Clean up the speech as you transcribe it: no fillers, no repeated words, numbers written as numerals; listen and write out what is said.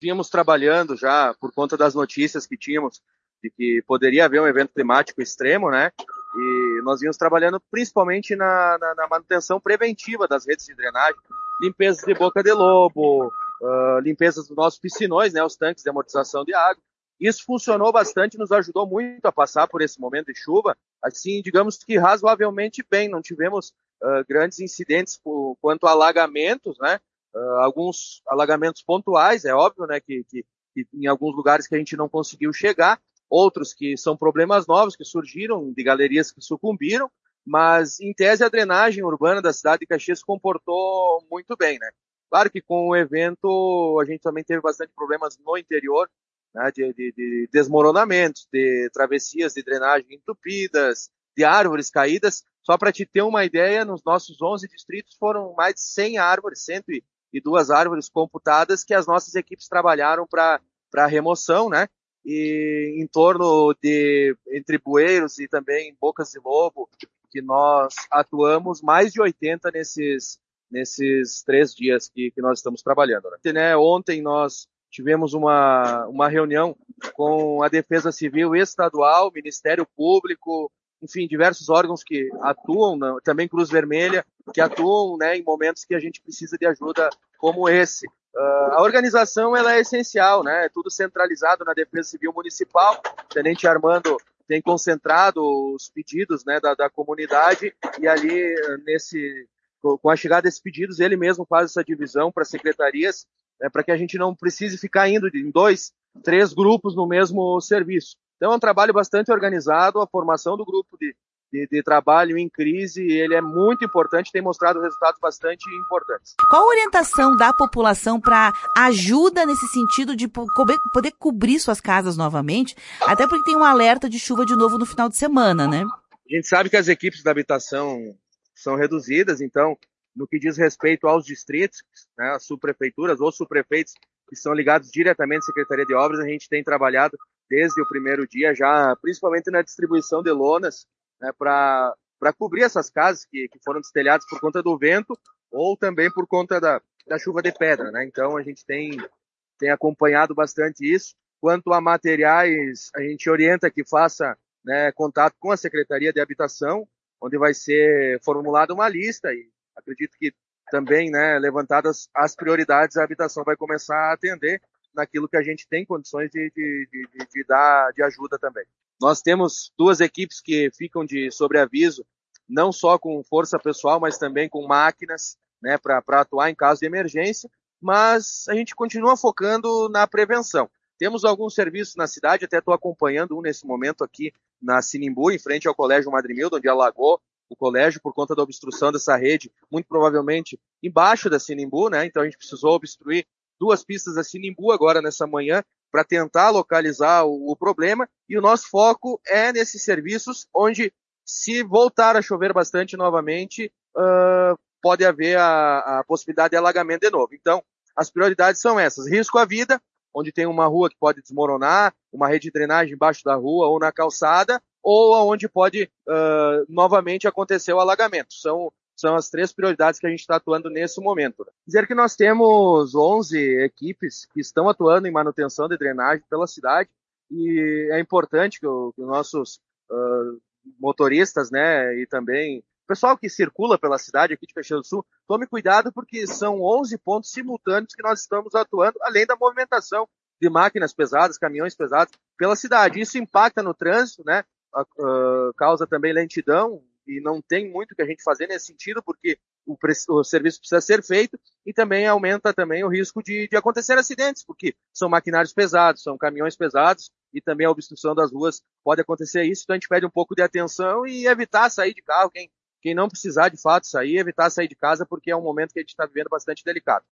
Vínhamos trabalhando já por conta das notícias que tínhamos de que poderia haver um evento climático extremo, né? E nós vínhamos trabalhando principalmente na manutenção preventiva das redes de drenagem, limpeza de boca de lobo, limpeza dos nossos piscinões, né? Os tanques de amortização de água. Isso funcionou bastante, nos ajudou muito a passar por esse momento de chuva, assim, digamos que razoavelmente bem. Não tivemos grandes incidentes quanto a alagamentos, né? Alguns alagamentos pontuais, é óbvio, né, que em alguns lugares que a gente não conseguiu chegar, outros que são problemas novos que surgiram, de galerias que sucumbiram, mas em tese a drenagem urbana da cidade de Caxias se comportou muito bem, né? Claro que com o evento a gente também teve bastante problemas no interior, né, de desmoronamentos, de travessias de drenagem entupidas, de árvores caídas. Só para te ter uma ideia, nos nossos 11 distritos foram mais de 100 árvores, 102 árvores computadas que as nossas equipes trabalharam para remoção, né? E em torno de, entre bueiros e também bocas de lobo, que nós atuamos, mais de 80 nesses 3 dias que nós estamos trabalhando, né? Ontem nós tivemos uma reunião com a Defesa Civil Estadual, Ministério Público, enfim, diversos órgãos que atuam, também Cruz Vermelha, que atuam, né, em momentos que a gente precisa de ajuda como esse. A organização ela é essencial, né? É tudo centralizado na Defesa Civil Municipal. O Tenente Armando tem concentrado os pedidos, né, da comunidade, e ali, com a chegada desses pedidos, ele mesmo faz essa divisão para secretarias, para que a gente não precise ficar indo em 2, 3 grupos no mesmo serviço. Então é um trabalho bastante organizado, a formação do grupo de trabalho em crise, ele é muito importante, tem mostrado resultados bastante importantes. Qual a orientação da população para ajuda nesse sentido de poder cobrir suas casas novamente, até porque tem um alerta de chuva de novo no final de semana, né? A gente sabe que as equipes da habitação são reduzidas, então, no que diz respeito aos distritos, né, as subprefeituras ou subprefeitos que são ligados diretamente à Secretaria de Obras, a gente tem trabalhado desde o primeiro dia já, principalmente na distribuição de lonas, né, para cobrir essas casas que foram destelhadas por conta do vento ou também por conta da chuva de pedra, né? Então a gente tem acompanhado bastante isso. Quanto a materiais, a gente orienta que faça, né, contato com a Secretaria de Habitação, onde vai ser formulada uma lista e acredito que também, né, levantadas as prioridades, a habitação vai começar a atender naquilo que a gente tem condições de dar de ajuda também. Nós temos 2 equipes que ficam de sobreaviso, não só com força pessoal, mas também com máquinas, né, para atuar em caso de emergência, mas a gente continua focando na prevenção. Temos alguns serviços na cidade, até estou acompanhando um nesse momento aqui na Sinimbu, em frente ao Colégio Madrimildo, onde alagou o colégio por conta da obstrução dessa rede, muito provavelmente embaixo da Sinimbu, né? Então a gente precisou obstruir 2 pistas da Sinimbu agora nessa manhã para tentar localizar o problema, e o nosso foco é nesses serviços onde, se voltar a chover bastante novamente, pode haver a possibilidade de alagamento de novo. Então, as prioridades são essas: risco à vida, onde tem uma rua que pode desmoronar, uma rede de drenagem embaixo da rua ou na calçada, ou onde pode novamente acontecer o alagamento. São as 3 prioridades que a gente está atuando nesse momento. Dizer que nós temos 11 equipes que estão atuando em manutenção de drenagem pela cidade, e é importante que os nossos motoristas, né, e também o pessoal que circula pela cidade aqui de Caxias do Sul, tome cuidado, porque são 11 pontos simultâneos que nós estamos atuando, além da movimentação de máquinas pesadas, caminhões pesados pela cidade. Isso impacta no trânsito, né, causa também lentidão, e não tem muito que a gente fazer nesse sentido, porque o serviço precisa ser feito, e também aumenta também o risco de acontecer acidentes, porque são maquinários pesados, são caminhões pesados, e também a obstrução das ruas pode acontecer isso. Então a gente pede um pouco de atenção e evitar sair de carro, quem não precisar de fato sair, evitar sair de casa, porque é um momento que a gente está vivendo bastante delicado.